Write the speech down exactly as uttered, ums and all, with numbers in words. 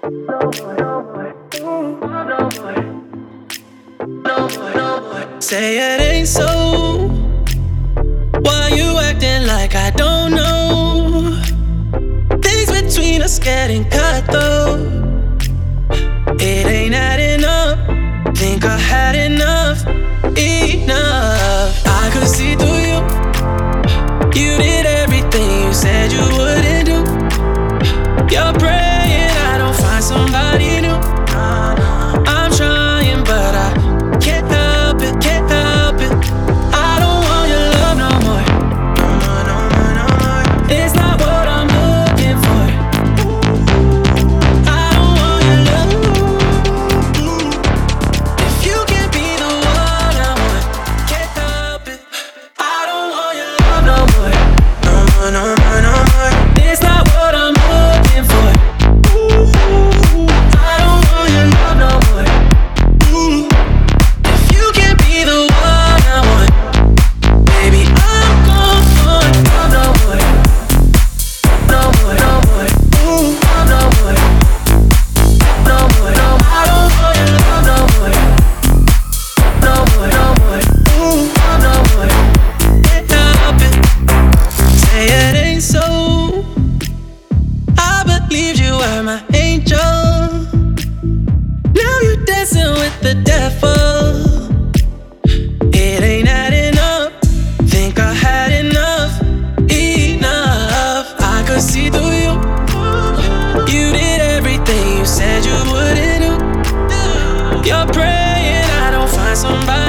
Say it ain't so. Why you acting like I don't know? Things between us getting cut though. It ain't adding up. Think I had enough, enough. I could see through you. You did everything you said you wouldn't do. You're praying I don't find somebody new. I'm trying but I can't help it, can't help it. I don't want your love no more. No more, no more, no more. It's not what I'm looking for. I don't want your love. If you can't be the one I want, can't help it. I don't want your love no more. No more, no more, no more. It's not what I'm looking for. I don't want your love no more. If you can't be the one I want, baby, I'm gone for love no more. No more, no more. Love no more. No more, no more. I don't want your love no more. No more, no more. Love no more. Can't help it. Say it ain't so. I believed you were my angel. Now you're dancing with the devil. It ain't adding up. Think I had enough, enough. I could see through you. You did everything you said you wouldn't do. You're praying I don't find somebody